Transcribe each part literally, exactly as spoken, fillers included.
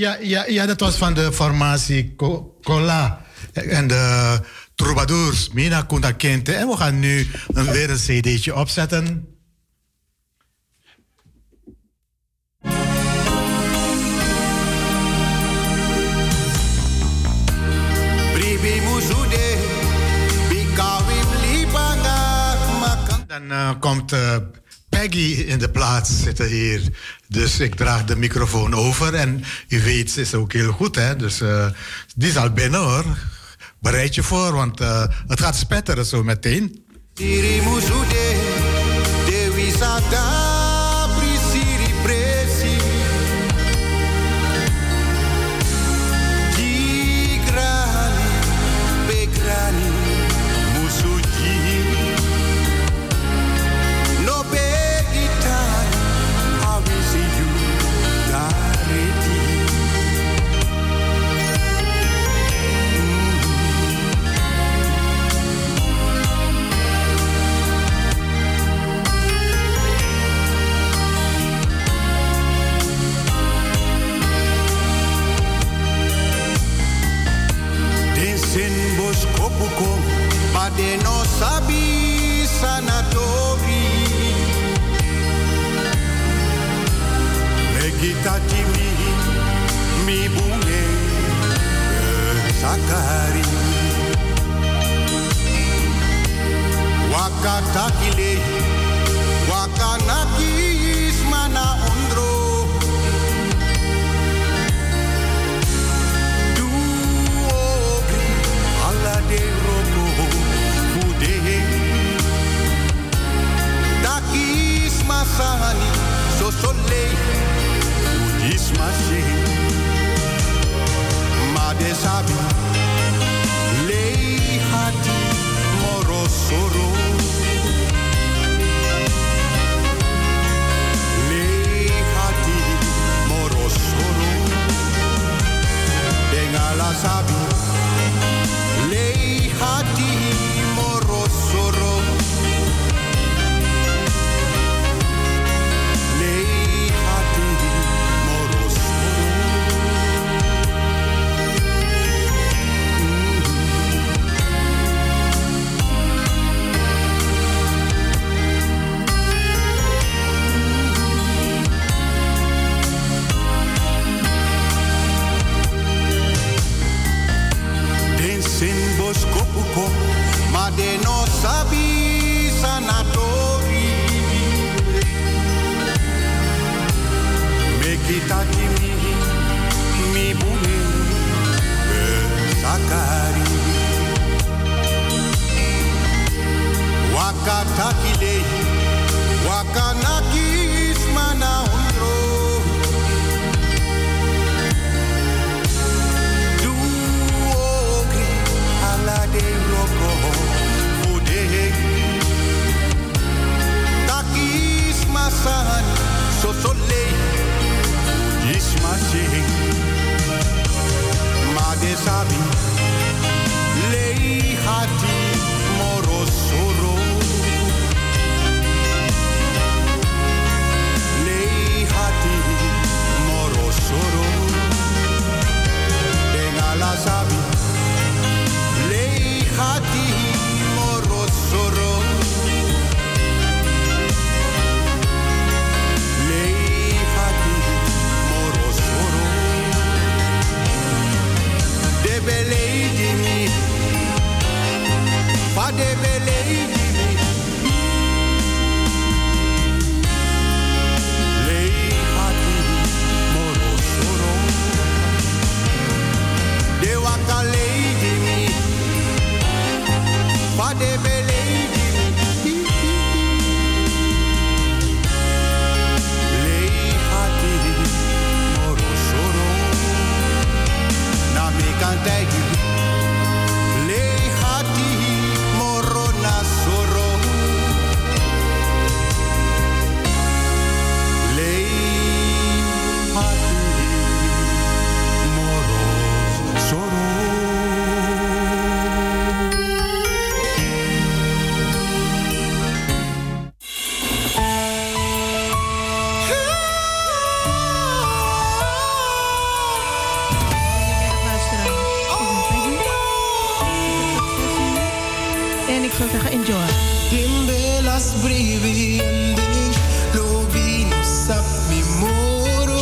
ja, ja, ja, dat was van de formatie Co- Cola en de Troubadours, Mina Kunta Kinte. En we gaan nu een, weer een cd'tje opzetten. Dan uh, komt uh, Peggy in de plaats zitten hier. Dus ik draag de microfoon over. En u weet, ze is ook heel goed, hè. Dus uh, die is al binnen, hoor. Bereid je voor, want uh, het gaat spetteren zo meteen. Pade no sabi sanatori Megita timi mi bunge sakari Wakatakile wakanaki ismana ondro Du obri alla de roko Dakis masani so soleil Udis mashi Made sabi Lei hati morosoro Lei hati morosoro Bengala sabi Lei hati morosoro Ma de no sabi sanatori Mekitaki mi mi bune sakari Wakataki le wakanaki ismana undro Du oki ala de roko Takis masan so soleil Udis masing Made sabi Lei hati morosoro Lei hati morosoro Bengala sabi Lei hati morosoro Lady me, Fade lady me, Lei hati morosoro, De waka lady me, Fade lady me, Lei hati morosoro, na me cantai. Lei hati moro En ik zou zeggen, enjoy. Timbelas brevi ending, lobi no sap mi moro.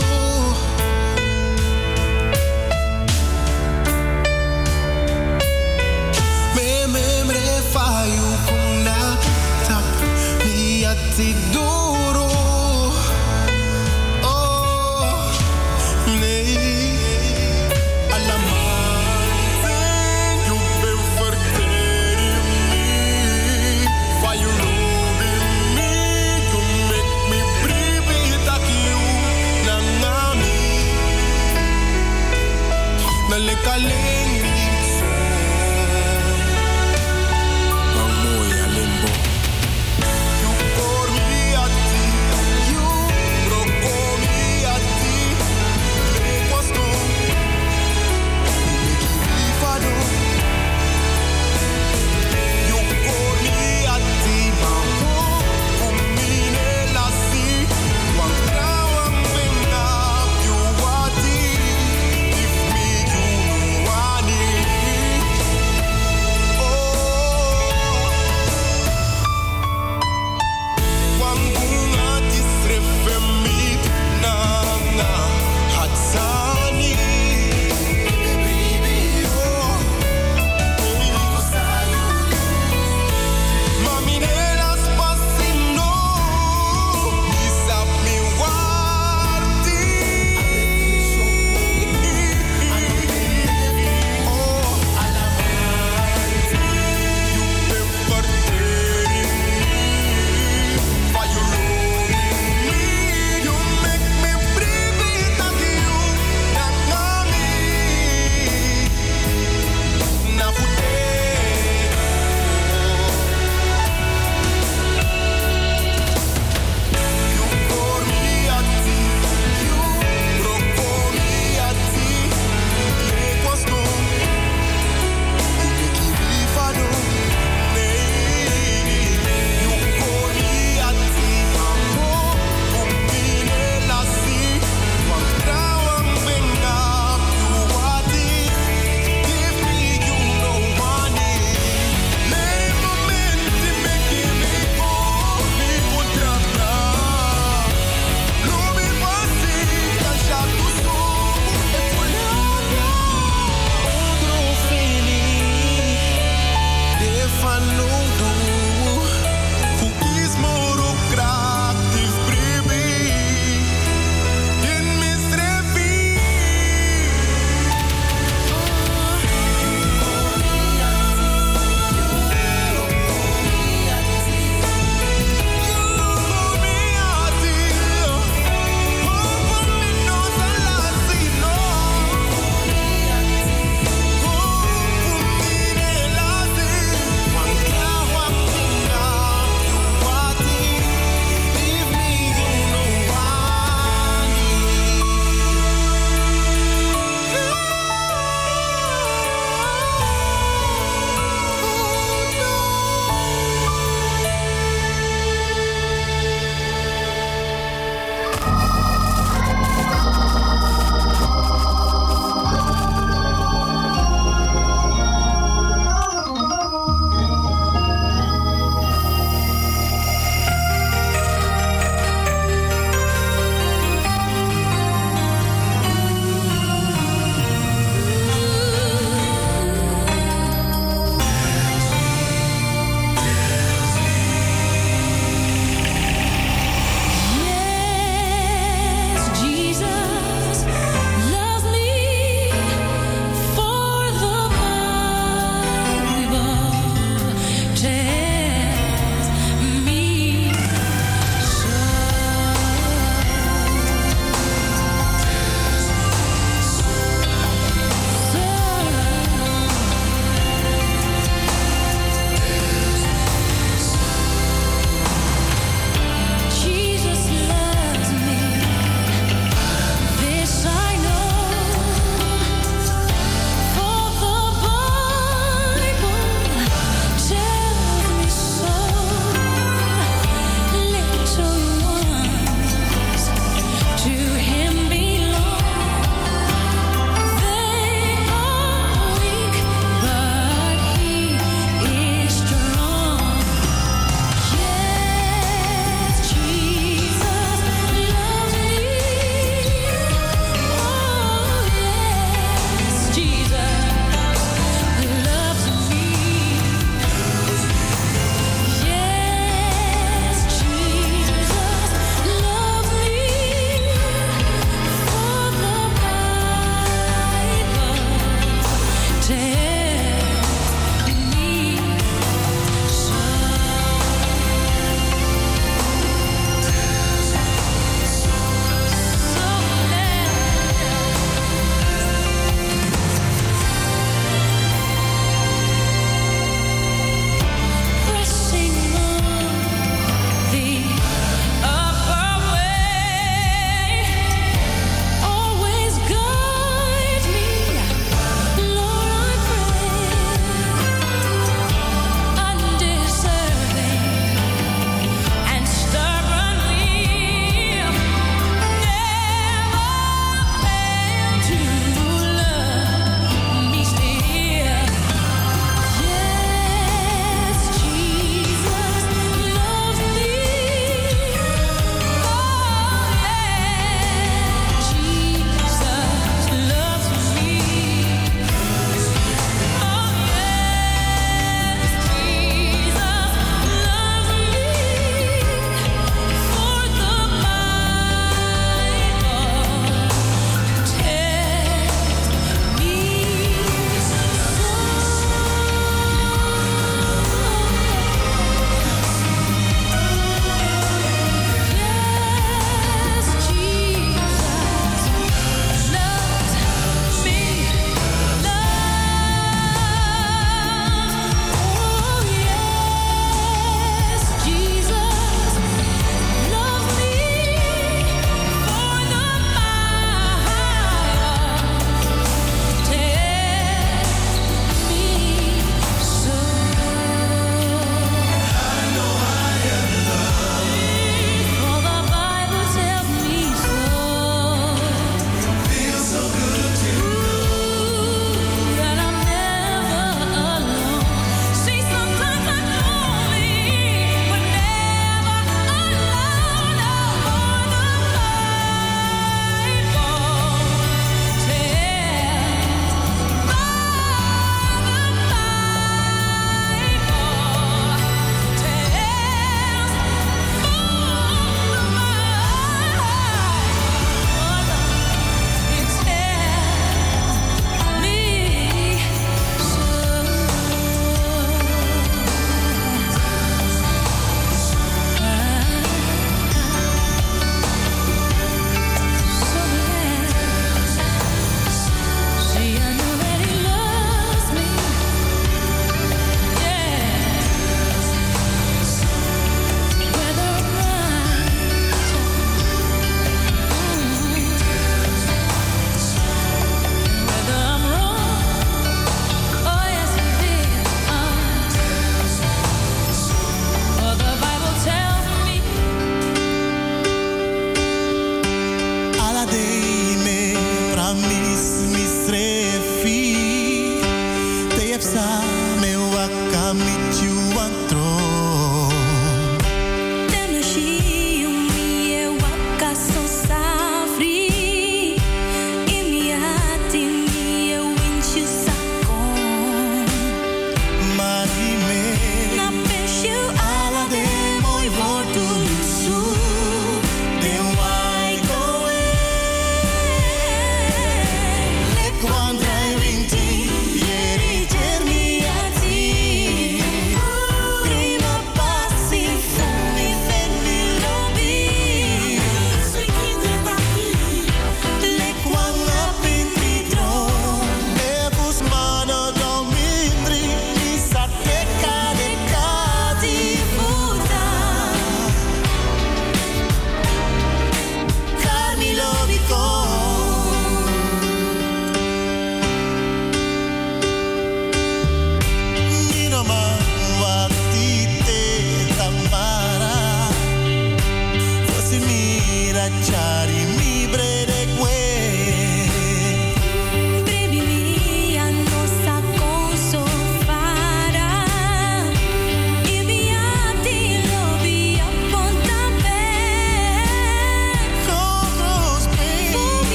Me memre fayu kuna tap mi ati duro. Oh, nee, alamante, you be verteren me. For you loving me, you make me breathe it like you nangami. Na lekaling one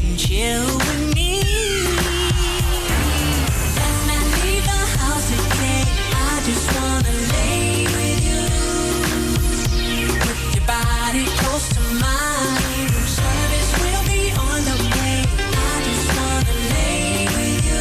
and chill with me. Let's not leave the house today. I just wanna lay with you. Put your body close to mine. Room service will be on the way. I just wanna lay with you.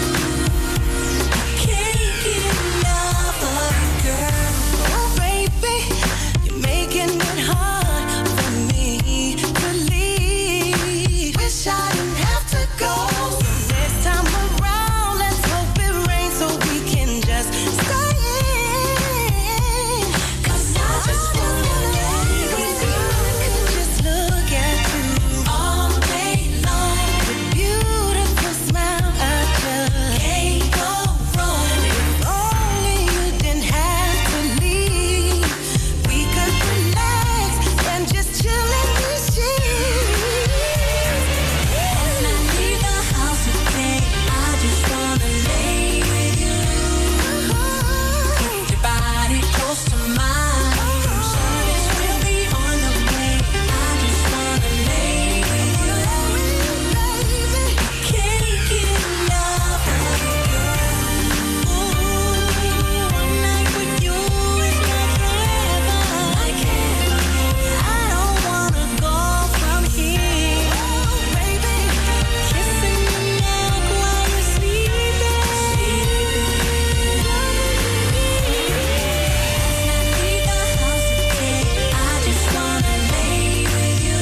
Can't get enough of you, girl. Oh, baby, you're making it hard for me to leave. Wish I didn't have to go. Next time around, let's hope it rains so we can just stay in. 'Cause I just wanna lay with you. I could just look at you all day long. With beautiful smile, I just can't go wrong. If only you didn't have to leave, we could relax and just chill in these sheets. Let's not leave the house today. I just wanna lay with you. Put your body close to mine. Room service will be on the way. I just wanna lay with you. Can't get enough of you, girl. Ooh, one night with you is like heaven. Like heaven. I don't wanna go from here. Oh, baby, kissing your neck while you're sleeping. Let's not leave the house today. I just wanna lay with you.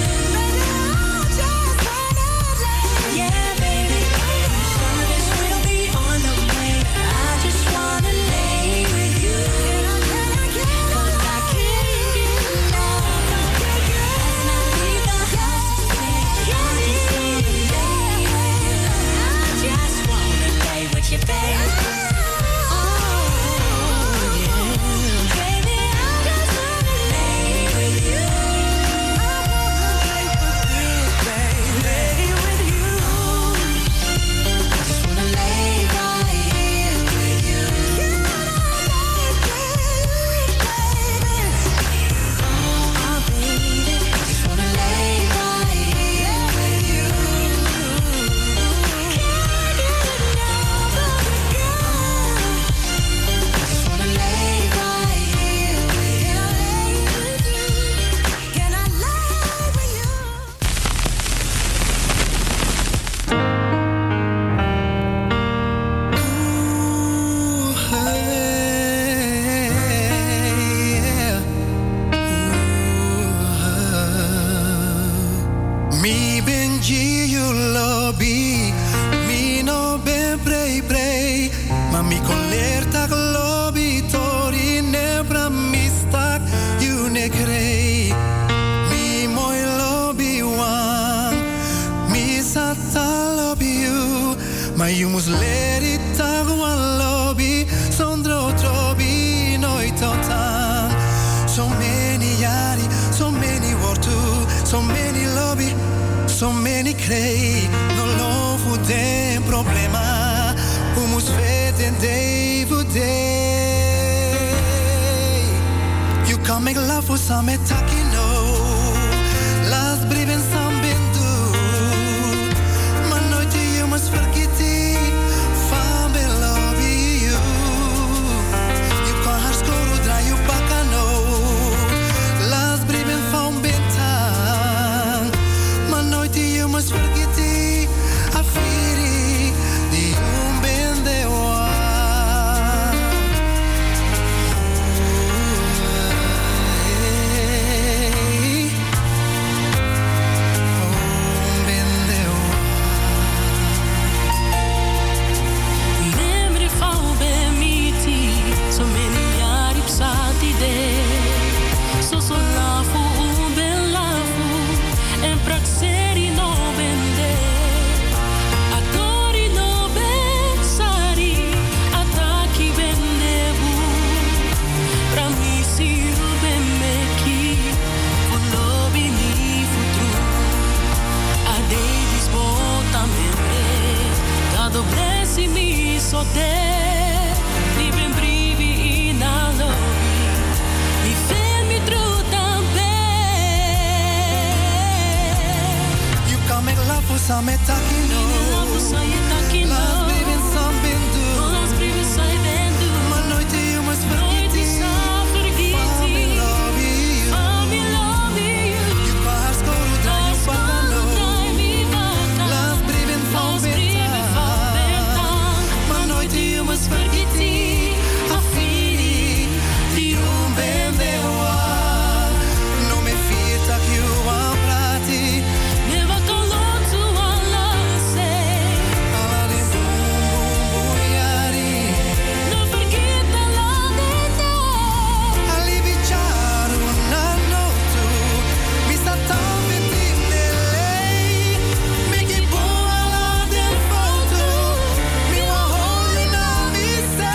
Yeah, baby, service will be on the way. I just wanna lay with you. 'Cause I can't get enough. Let's not leave the house today. I just wanna lay with you. I just wanna lay with you, baby. Oh, yeah. Baby, I just wanna lay with you. Lay with you. I just wanna lay right here with you. Oh, baby, I just wanna lay right here with you. Can't get enough of you, girl. I just wanna lay right here with you. Can I lay with you? Mi benji you lobby, mi no ben prei prei, ma mi collerta globi tori nebra mistak you ne crei. Mi moi lobby one, mi sata lobby you, ma you must let it tag one lobby, sondro trobi noi totan. So many yari, so many wortu, so many lobby, so many crei, no lo fu den problema, humus veten day for day. You can make love for some taki no, last briven some bindu, ma nooit you must forget it, van ben lobby you. You can haar scoren draai je bakano, last briven van bentang, ma nooit you must forget it, afiri die um ben de wa. samet takino. Las brevin sam bendu. Maar nooit die jongens vergeten. Van me love you. You pas koro dai you bakano. Las brevin sam bendu. Maar nooit die jongens vergeten. Afini, die roem ben de wa. No me fier tak you aan prati. Never go long to Allah say. Ali boom boom boom yari. No forget the love and day. Ali bicharu na no tu. Mi sta tambi tim delay. Mi ki boom ala del foto. Mi wa hold you now mi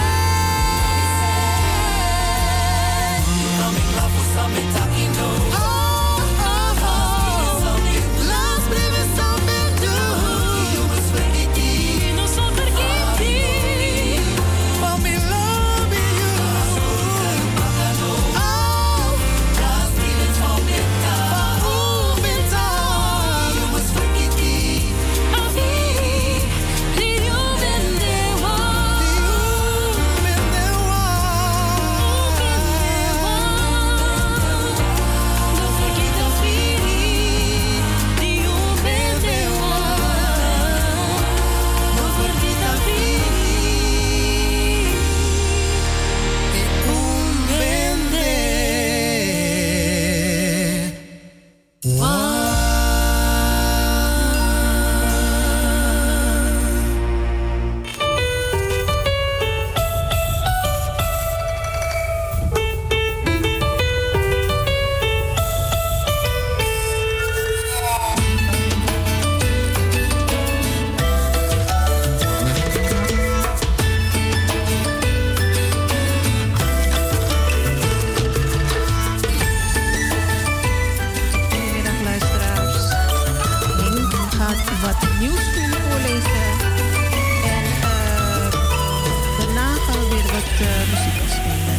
say. Coming love for some takino. Oh oh oh. Las breves saben do. You must forget it. No so forget For me love you. Oh, las breves saben do. You must forget it. Afi, die you ben de wa. No forget Afi, die you ben de wa. No forget Afi. Goedemiddag luisteraars. Henk gaat wat nieuws voor u voorlezen. En eh, daarna gaan we weer wat eh, muziek spelen.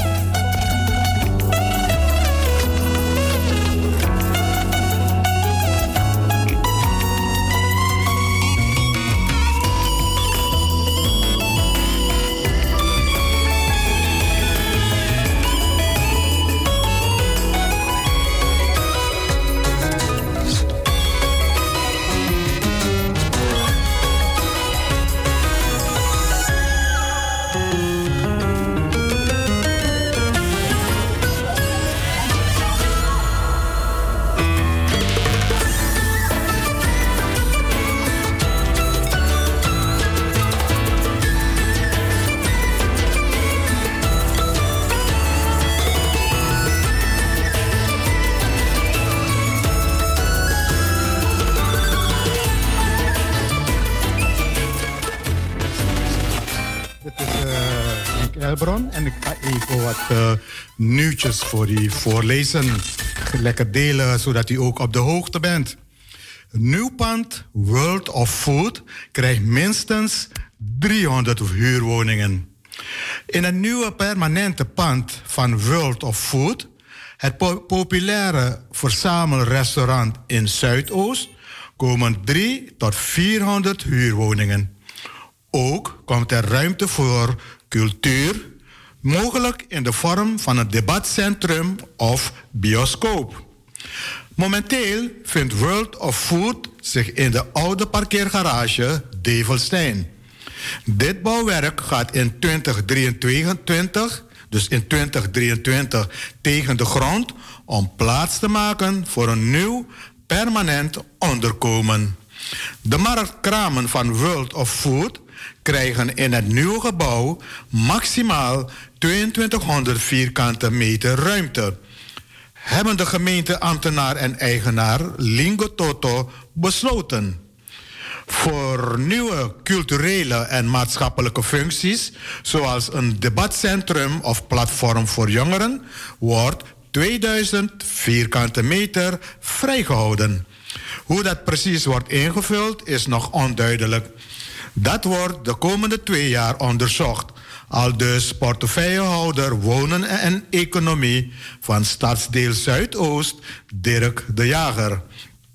Dit is eh, Henk Elbron en ik ga even wat eh, nieuwtjes voor u voorlezen. Lekker delen, zodat u ook op de hoogte bent. Nieuw pand World of Food krijgt minstens driehonderd huurwoningen. In een nieuwe permanente pand van World of Food, het po- populaire verzamelrestaurant in Zuidoost, komen drie tot vierhonderd huurwoningen. Ook komt er ruimte voor cultuur, mogelijk in de vorm van een debatcentrum of bioscoop. Momenteel vindt World of Food zich in de oude parkeergarage Develstein. Dit bouwwerk gaat in twintig drieëntwintig, dus in twintig drieëntwintig, tegen de grond om plaats te maken voor een nieuw permanent onderkomen. De marktkramen van World of Food krijgen in het nieuwe gebouw maximaal tweeëntwintighonderd vierkante meter ruimte, hebben de gemeenteambtenaar en eigenaar Lingo Toto besloten. Voor nieuwe culturele en maatschappelijke functies, zoals een debatcentrum of platform voor jongeren, wordt tweeduizend vierkante meter vrijgehouden. Hoe dat precies wordt ingevuld is nog onduidelijk. Dat wordt de komende twee jaar onderzocht. Aldus portefeuillehouder Wonen en Economie van Stadsdeel Zuidoost, Dirk de Jager.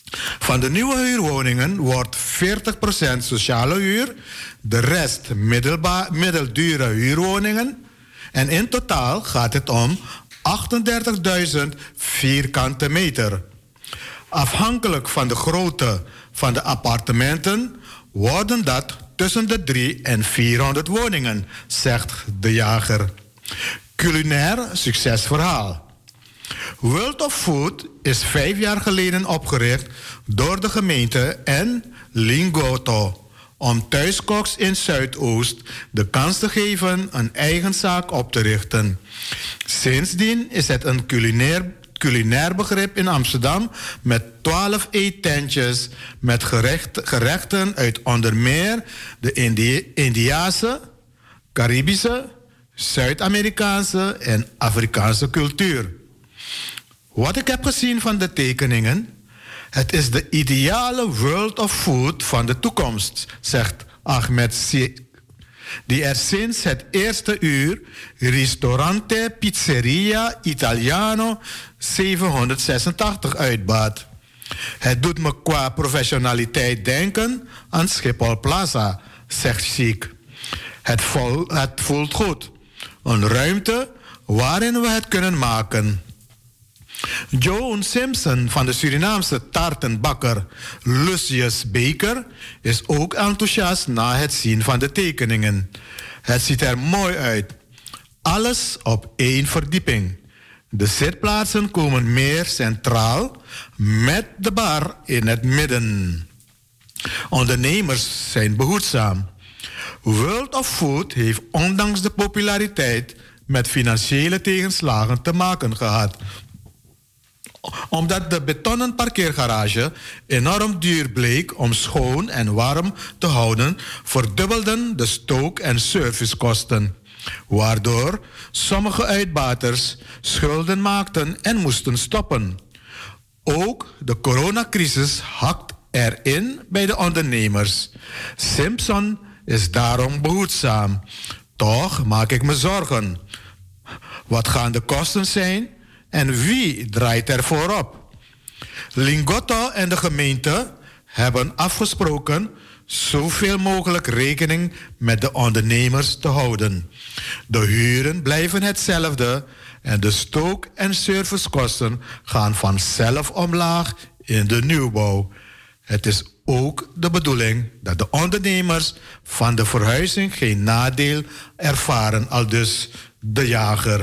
Van de nieuwe huurwoningen wordt veertig procent sociale huur, de rest middelba- middeldure huurwoningen. En in totaal gaat het om achtendertigduizend vierkante meter. Afhankelijk van de grootte van de appartementen worden dat tussen de drie en vierhonderd woningen, zegt de jager. Culinair succesverhaal. World of Food is vijf jaar geleden opgericht door de gemeente en Lingotto om thuiskoks in Zuidoost de kans te geven een eigen zaak op te richten. Sindsdien is het een culinair, culinair begrip in Amsterdam met twaalf eettentjes met gerecht, gerechten uit onder meer de Indi- Indiase, Caribische, Zuid-Amerikaanse en Afrikaanse cultuur. Wat ik heb gezien van de tekeningen, het is de ideale world of food van de toekomst, zegt Ahmed C., die er sinds het eerste uur Ristorante Pizzeria Italiano zevenhonderdzesentachtig uitbaat. Het doet me qua professionaliteit denken aan Schiphol Plaza, zegt Chic. Het, vol, het voelt goed. Een ruimte waarin we het kunnen maken. Joan Simpson van de Surinaamse taartenbakker Lucius Baker is ook enthousiast na het zien van de tekeningen. Het ziet er mooi uit. Alles op één verdieping. De zitplaatsen komen meer centraal met de bar in het midden. Ondernemers zijn behoedzaam. World of Food heeft ondanks de populariteit met financiële tegenslagen te maken gehad. Omdat de betonnen parkeergarage enorm duur bleek om schoon en warm te houden, verdubbelden de stook- en servicekosten. Waardoor sommige uitbaters schulden maakten en moesten stoppen. Ook de coronacrisis hakt erin bij de ondernemers. Simpson is daarom behoedzaam. Toch maak ik me zorgen. Wat gaan de kosten zijn en wie draait er voorop? Lingotto en de gemeente hebben afgesproken zoveel mogelijk rekening met de ondernemers te houden. De huren blijven hetzelfde en de stook- en servicekosten gaan vanzelf omlaag in de nieuwbouw. Het is ook de bedoeling dat de ondernemers van de verhuizing geen nadeel ervaren, aldus de jager.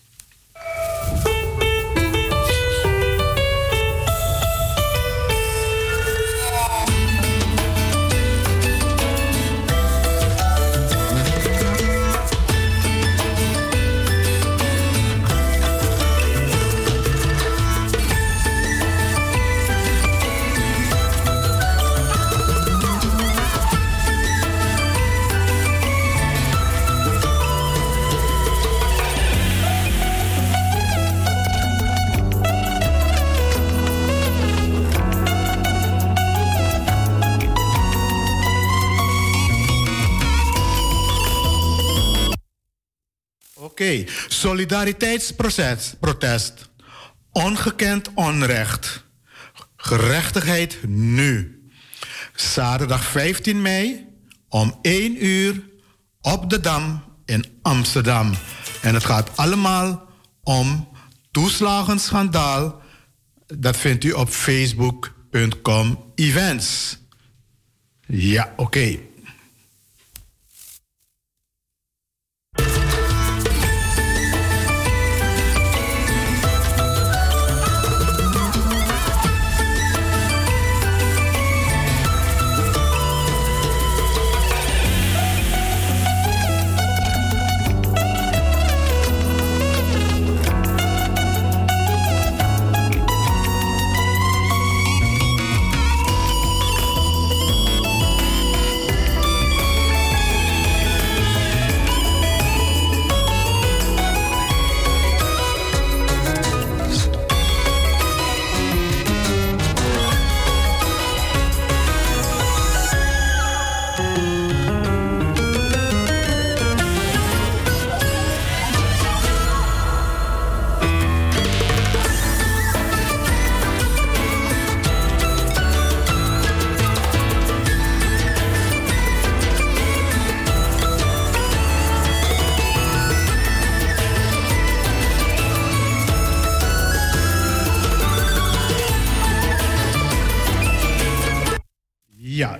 Oké, okay. Solidariteitsprotest. Protest. Ongekend onrecht. Gerechtigheid nu. Zaterdag vijftien mei om één uur op de Dam in Amsterdam. En het gaat allemaal om toeslagenschandaal. Dat vindt u op facebook punt com events. Ja, oké. Okay.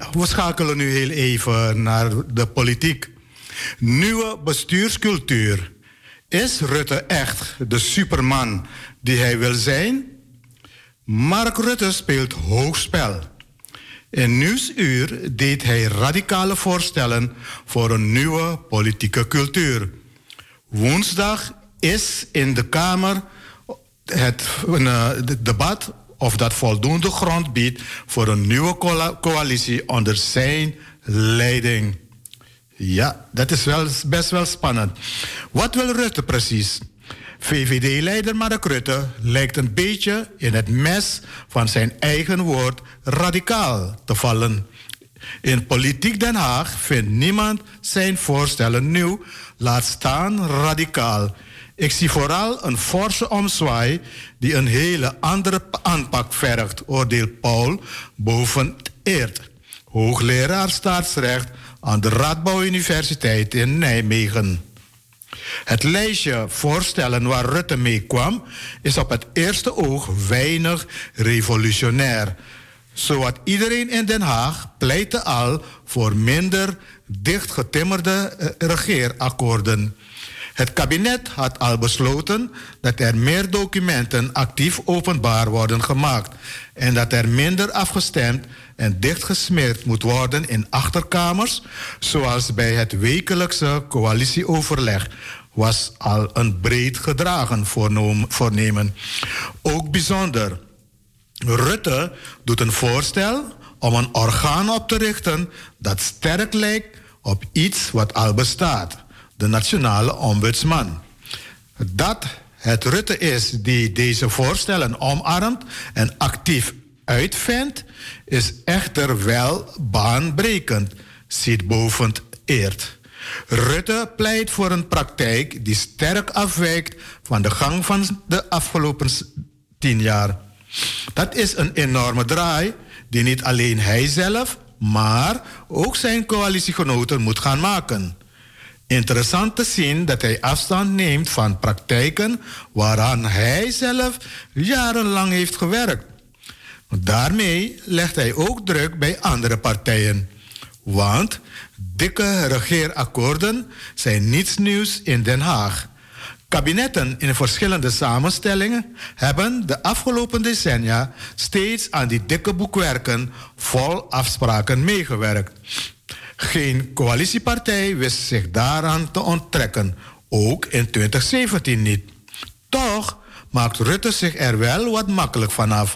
we schakelen nu heel even naar de politiek. Nieuwe bestuurscultuur. Is Rutte echt de superman die hij wil zijn? Mark Rutte speelt hoogspel. In Nieuwsuur deed hij radicale voorstellen voor een nieuwe politieke cultuur. Woensdag is in de Kamer het uh, het debat of dat voldoende grond biedt voor een nieuwe cola- coalitie onder zijn leiding. Ja, dat is wel, best wel spannend. Wat wil Rutte precies? V V D-leider Mark Rutte lijkt een beetje in het mes van zijn eigen woord radicaal te vallen. In Politiek Den Haag vindt niemand zijn voorstellen nieuw, laat staan radicaal. Ik zie vooral een forse omzwaai die een hele andere aanpak vergt, oordeelt Paul Boven-Eert, hoogleraar staatsrecht aan de Radboud Universiteit in Nijmegen. Het lijstje voorstellen waar Rutte mee kwam is op het eerste oog weinig revolutionair. Zowat iedereen in Den Haag pleitte al voor minder dichtgetimmerde regeerakkoorden. Het kabinet had al besloten dat er meer documenten actief openbaar worden gemaakt en dat er minder afgestemd en dichtgesmeerd moet worden in achterkamers, zoals bij het wekelijkse coalitieoverleg, was al een breed gedragen voornemen. Ook bijzonder. Rutte doet een voorstel om een orgaan op te richten dat sterk lijkt op iets wat al bestaat. De Nationale Ombudsman. Dat het Rutte is die deze voorstellen omarmt en actief uitvindt, is echter wel baanbrekend, ziet Boven-Eert. Rutte pleit voor een praktijk die sterk afwijkt van de gang van de afgelopen tien jaar. Dat is een enorme draai die niet alleen hij zelf, maar ook zijn coalitiegenoten moet gaan maken. Interessant te zien dat hij afstand neemt van praktijken waaraan hij zelf jarenlang heeft gewerkt. Daarmee legt hij ook druk bij andere partijen. Want dikke regeerakkoorden zijn niets nieuws in Den Haag. Kabinetten in verschillende samenstellingen hebben de afgelopen decennia steeds aan die dikke boekwerken vol afspraken meegewerkt. Geen coalitiepartij wist zich daaraan te onttrekken, ook in twintig zeventien niet. Toch maakt Rutte zich er wel wat makkelijk vanaf.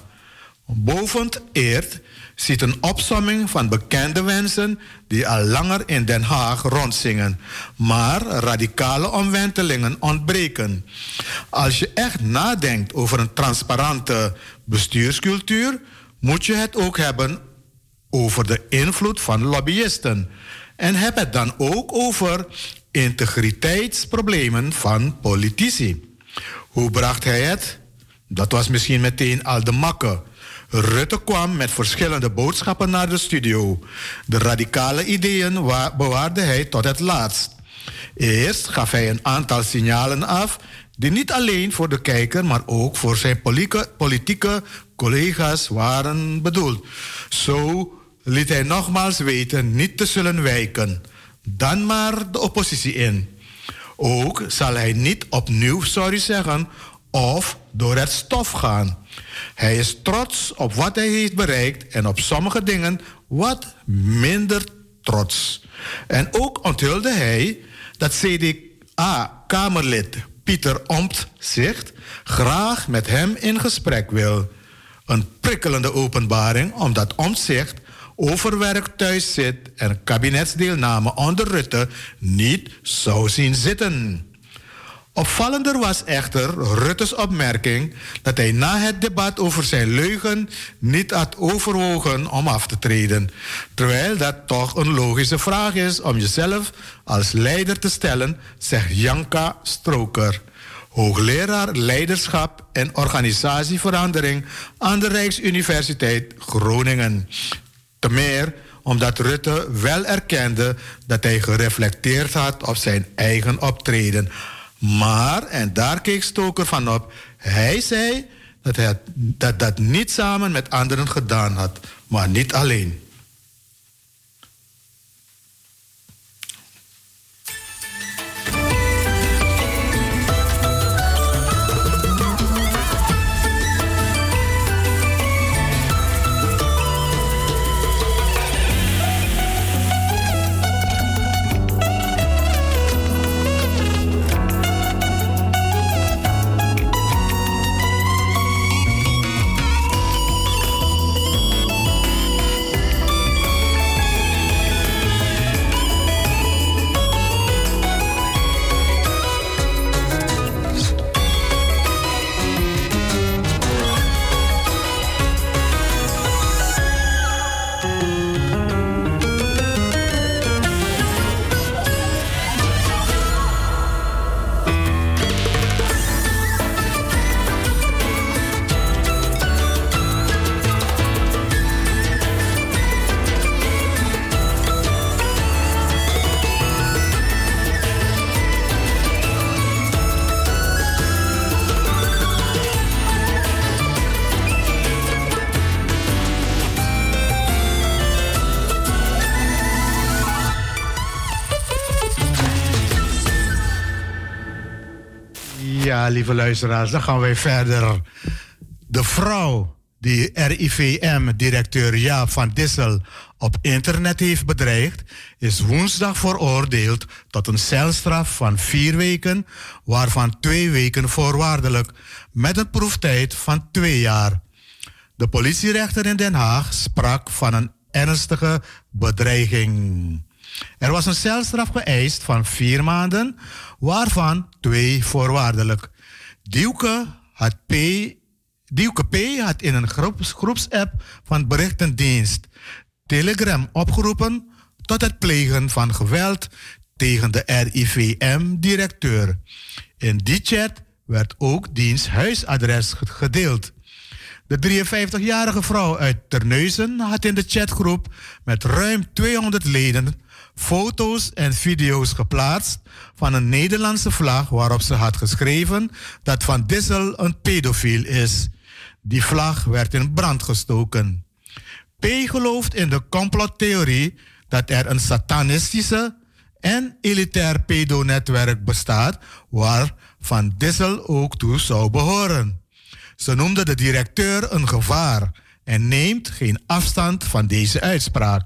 Boven-Eert ziet een opsomming van bekende wensen die al langer in Den Haag rondzingen, maar radicale omwentelingen ontbreken. Als je echt nadenkt over een transparante bestuurscultuur, moet je het ook hebben over de invloed van lobbyisten. En heb het dan ook over integriteitsproblemen van politici. Hoe bracht hij het? Dat was misschien meteen al de makke. Rutte kwam met verschillende boodschappen naar de studio. De radicale ideeën wa- bewaarde hij tot het laatst. Eerst gaf hij een aantal signalen af die niet alleen voor de kijker, maar ook voor zijn politieke, politieke collega's waren bedoeld. Zo liet hij nogmaals weten niet te zullen wijken. Dan maar de oppositie in. Ook zal hij niet opnieuw sorry zeggen of door het stof gaan. Hij is trots op wat hij heeft bereikt en op sommige dingen wat minder trots. En ook onthulde hij dat C D A-Kamerlid Pieter Omtzigt graag met hem in gesprek wil. Een prikkelende openbaring omdat Omtzigt overwerk thuis zit en kabinetsdeelname onder Rutte niet zou zien zitten. Opvallender was echter Rutte's opmerking dat hij na het debat over zijn leugen niet had overwogen om af te treden. Terwijl dat toch een logische vraag is om jezelf als leider te stellen, zegt Janka Stroker, hoogleraar leiderschap en organisatieverandering aan de Rijksuniversiteit Groningen. Te meer omdat Rutte wel erkende dat hij gereflecteerd had op zijn eigen optreden. Maar, en daar keek Stoker van op, hij zei dat hij dat, dat niet samen met anderen gedaan had, maar niet alleen. Ja, lieve luisteraars, dan gaan wij verder. De vrouw die R I V M-directeur Jaap van Dissel op internet heeft bedreigd, is woensdag veroordeeld tot een celstraf van vier weken, waarvan twee weken voorwaardelijk, met een proeftijd van twee jaar. De politierechter in Den Haag sprak van een ernstige bedreiging. Er was een celstraf geëist van vier maanden, waarvan twee voorwaardelijk. Dieuke, had P, Dieuke P. had in een groeps, groepsapp van berichtendienst Telegram opgeroepen tot het plegen van geweld tegen de R I V M-directeur. In die chat werd ook diens huisadres gedeeld. De drieënvijftigjarige vrouw uit Terneuzen had in de chatgroep met ruim tweehonderd leden foto's en video's geplaatst van een Nederlandse vlag waarop ze had geschreven dat Van Dissel een pedofiel is. Die vlag werd in brand gestoken. P. gelooft in de complottheorie dat er een satanistische en elitair pedonetwerk bestaat waar Van Dissel ook toe zou behoren. Ze noemde de directeur een gevaar en neemt geen afstand van deze uitspraak.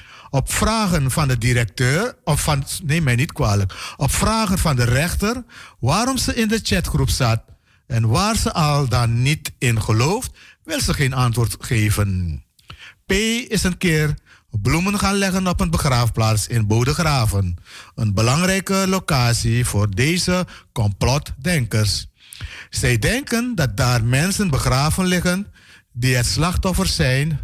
Op vragen van de directeur, of van, neem mij niet kwalijk, op vragen van de rechter waarom ze in de chatgroep zat en waar ze al dan niet in gelooft, wil ze geen antwoord geven. P. is een keer bloemen gaan leggen op een begraafplaats in Bodegraven, een belangrijke locatie voor deze complotdenkers. Zij denken dat daar mensen begraven liggen die het slachtoffer zijn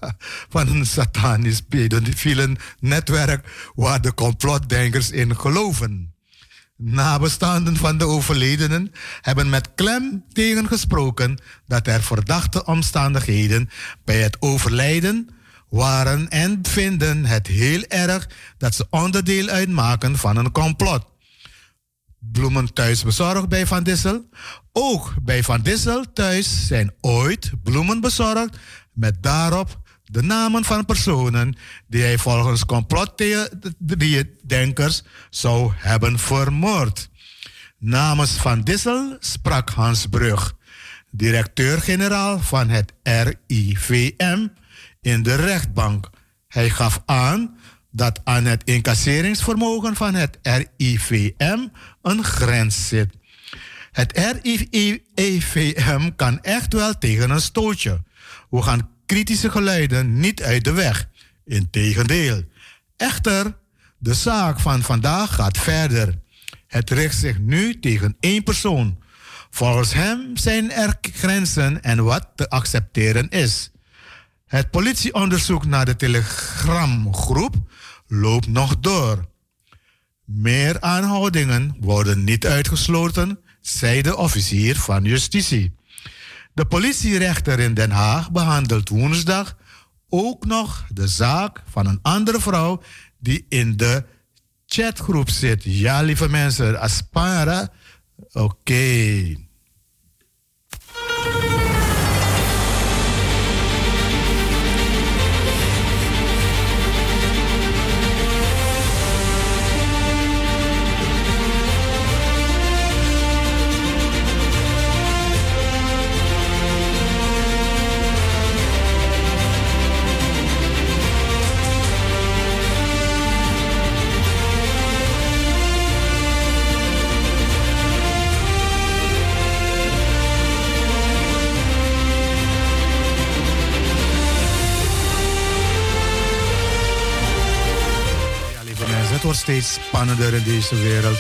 van een satanisch pedofiele netwerk waar de complotdenkers in geloven. Nabestaanden van de overledenen hebben met klem tegengesproken dat er verdachte omstandigheden bij het overlijden waren en vinden het heel erg dat ze onderdeel uitmaken van een complot. Bloemen thuis bezorgd bij Van Dissel. Ook bij Van Dissel thuis zijn ooit bloemen bezorgd met daarop de namen van personen die hij volgens complotdenkers zou hebben vermoord. Namens Van Dissel sprak Hans Brug, directeur-generaal van het R I V M, in de rechtbank. Hij gaf aan dat aan het incasseringsvermogen van het R I V M een grens zit. Het R I V M kan echt wel tegen een stootje. We gaan kritische geluiden niet uit de weg. Integendeel. Echter, de zaak van vandaag gaat verder. Het richt zich nu tegen één persoon. Volgens hem zijn er grenzen en wat te accepteren is. Het politieonderzoek naar de Telegramgroep loopt nog door. Meer aanhoudingen worden niet uitgesloten, zei de officier van justitie. De politierechter in Den Haag behandelt woensdag ook nog de zaak van een andere vrouw die in de chatgroep zit. Ja, lieve mensen, Aspara. Oké. Okay. Het wordt steeds spannender in deze wereld.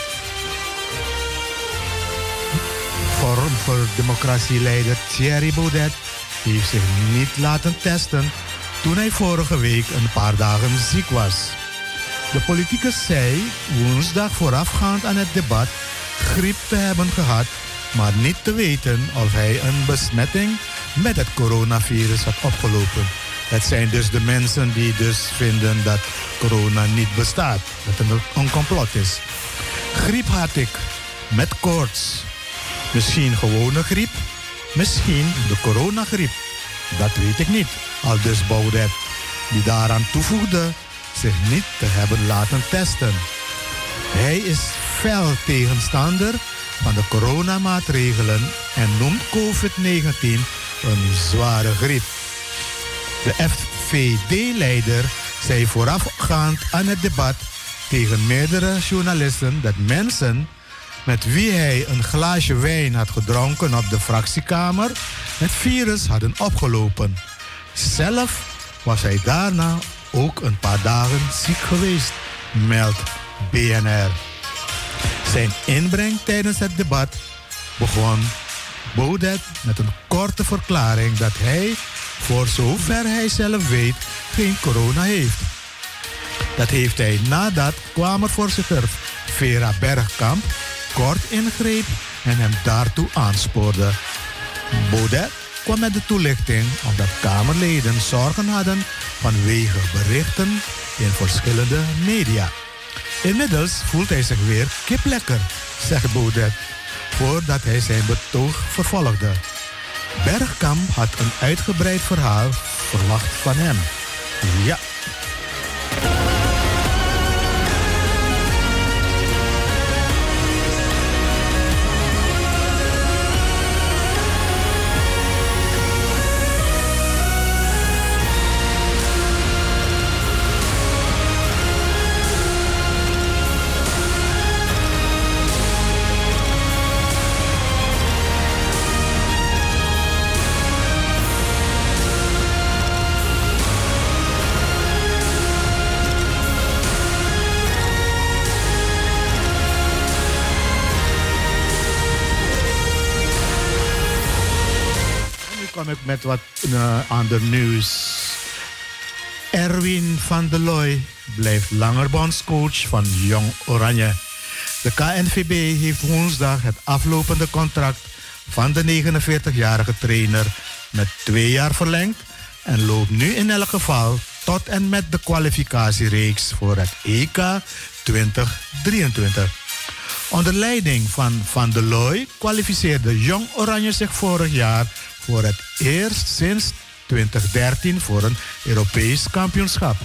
Forum voor Democratieleider Thierry Baudet heeft zich niet laten testen toen hij vorige week een paar dagen ziek was. De politicus zei woensdag voorafgaand aan het debat griep te hebben gehad, maar niet te weten of hij een besmetting met het coronavirus had opgelopen. Het zijn dus de mensen die dus vinden dat corona niet bestaat, dat het een complot is. Griep had ik, met koorts. Misschien gewone griep, misschien de coronagriep. Dat weet ik niet, aldus Baudet, die daaraan toevoegde zich niet te hebben laten testen. Hij is fel tegenstander van de coronamaatregelen en noemt covid negentien een zware griep. De F V D-leider zei voorafgaand aan het debat tegen meerdere journalisten dat mensen met wie hij een glaasje wijn had gedronken op de fractiekamer het virus hadden opgelopen. Zelf was hij daarna ook een paar dagen ziek geweest, meldt B N R. Zijn inbreng tijdens het debat begon Baudet met een korte verklaring dat hij, voor zover hij zelf weet, geen corona heeft. Dat heeft hij nadat Kamervoorzitter Vera Bergkamp kort ingreep en hem daartoe aanspoorde. Baudet kwam met de toelichting omdat Kamerleden zorgen hadden vanwege berichten in verschillende media. Inmiddels voelt hij zich weer kiplekker, zegt Baudet, voordat hij zijn betoog vervolgde. Bergkamp had een uitgebreid verhaal verwacht van hem. Ja. Kom ik met wat uh, ander nieuws. Erwin van der Looy blijft langer bondscoach van Jong Oranje. De K N V B heeft woensdag het aflopende contract van de negenenveertigjarige trainer met twee jaar verlengd en loopt nu in elk geval tot en met de kwalificatiereeks voor het E K twintig drieëntwintig. Onder leiding van Van der Looy kwalificeerde Jong Oranje zich vorig jaar voor het eerst sinds twintig dertien voor een Europees kampioenschap.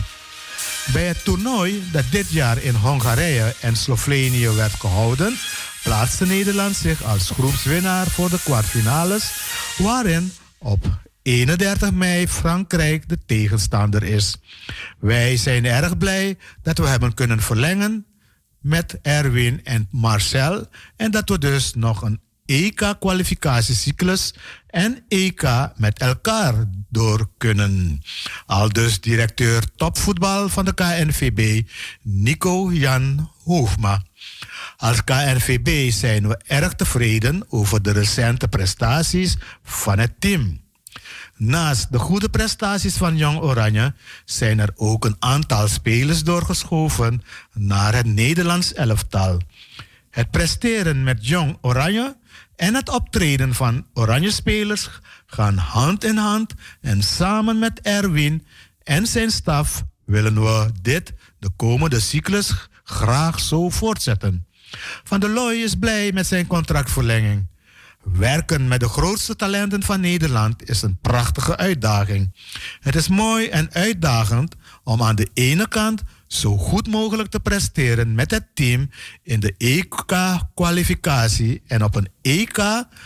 Bij het toernooi dat dit jaar in Hongarije en Slovenië werd gehouden, plaatste Nederland zich als groepswinnaar voor de kwartfinales, waarin op eenendertig mei Frankrijk de tegenstander is. Wij zijn erg blij dat we hebben kunnen verlengen met Erwin en Marcel en dat we dus nog een E K-kwalificatiecyclus en E K met elkaar door kunnen. Aldus directeur topvoetbal van de K N V B, Nico Jan Hoofma. Als K N V B zijn we erg tevreden over de recente prestaties van het team. Naast de goede prestaties van Jong Oranje zijn er ook een aantal spelers doorgeschoven naar het Nederlands elftal. Het presteren met Jong Oranje en het optreden van Oranje-spelers gaan hand in hand en samen met Erwin en zijn staf willen we dit de komende cyclus graag zo voortzetten. Van der Looy is blij met zijn contractverlenging. Werken met de grootste talenten van Nederland is een prachtige uitdaging. Het is mooi en uitdagend om aan de ene kant zo goed mogelijk te presteren met het team in de E K-kwalificatie en op een E K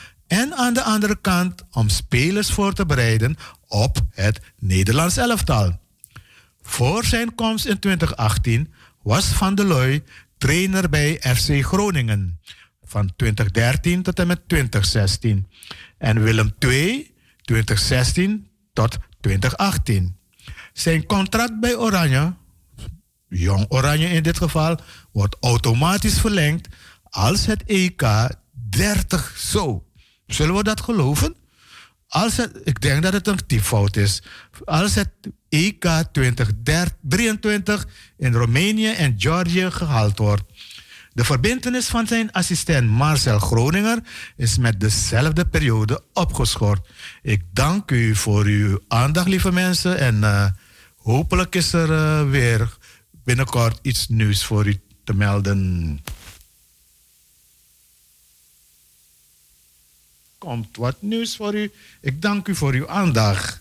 en aan de andere kant om spelers voor te bereiden op het Nederlands elftal. Voor zijn komst in twintig achttien was Van der Looy trainer bij F C Groningen van twintig dertien tot en met twintig zestien en Willem twee twintig zestien tot twintig achttien. Zijn contract bij Oranje, Jong Oranje in dit geval, wordt automatisch verlengd als het E K dertig zo. Zullen we dat geloven? Als het, ik denk dat het een typfout is. Als het E K twintig drieëntwintig in Roemenië en Georgië gehaald wordt. De verbintenis van zijn assistent Marcel Groninger is met dezelfde periode opgeschort. Ik dank u voor uw aandacht, lieve mensen. En uh, hopelijk is er uh, weer binnenkort iets nieuws voor u te melden. Komt wat nieuws voor u. Ik dank u voor uw aandacht.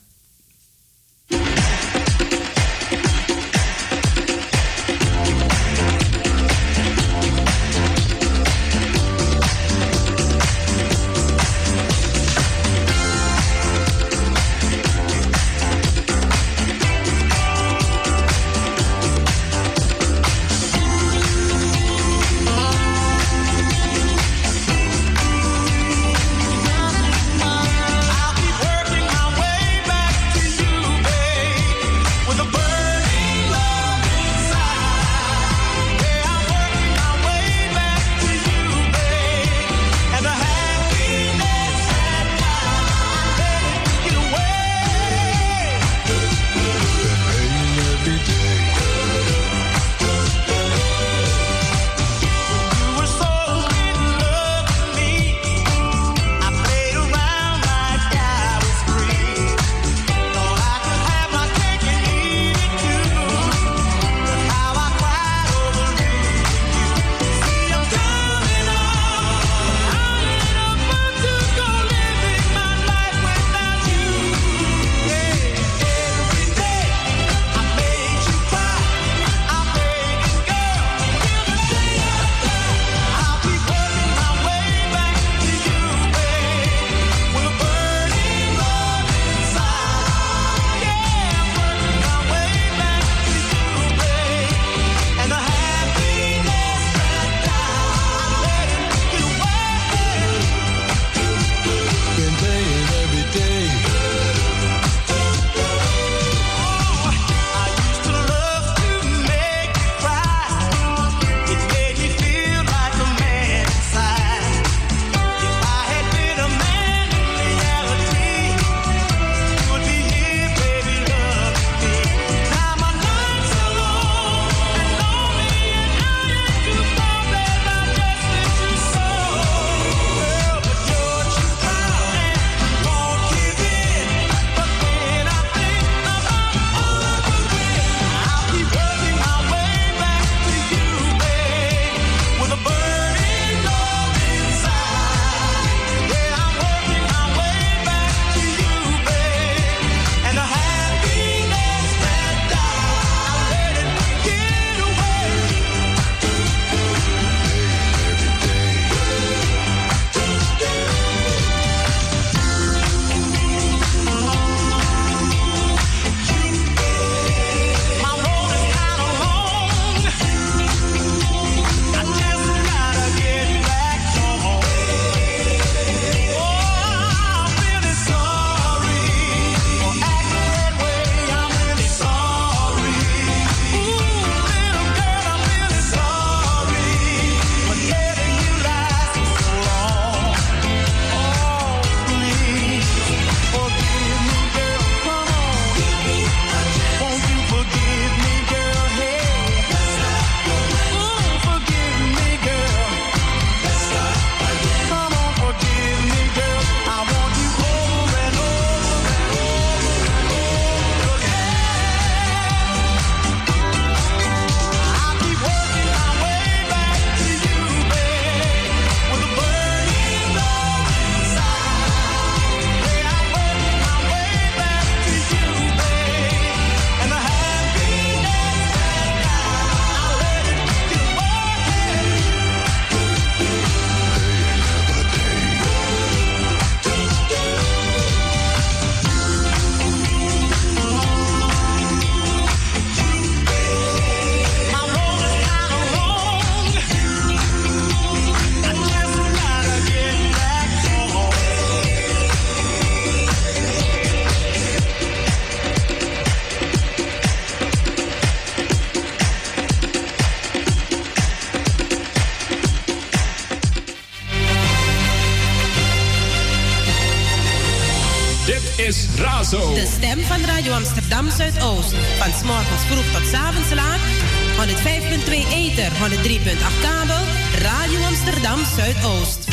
Paso. De stem van Radio Amsterdam Zuidoost. Van 's morgens vroeg tot 's avonds laat. honderdvijf komma twee ether, honderddrie komma acht kabel. Radio Amsterdam Zuidoost.